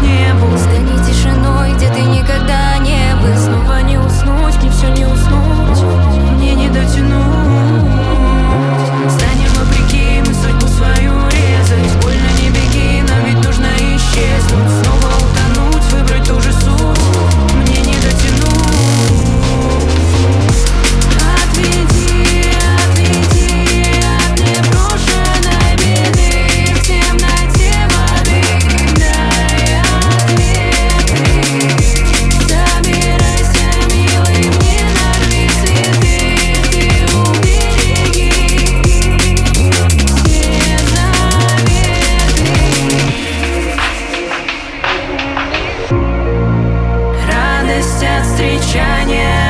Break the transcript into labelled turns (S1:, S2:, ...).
S1: небу. Стань тишиной, где ты никогда не был. Снова не уснуть, мне все не уснуть, мне не дотянуть. Станем вопреки, мы судьбу свою резать. Больно не беги, нам ведь нужно исчезнуть. Снова утонуть, выбрать ту же суть, мне не дотянуть. Отведи, отведи от непрошенной беды. В темноте воды дай ответы. Собирайся, милый, не нарви цветы. Ты убереги все заветы. Радость от встречания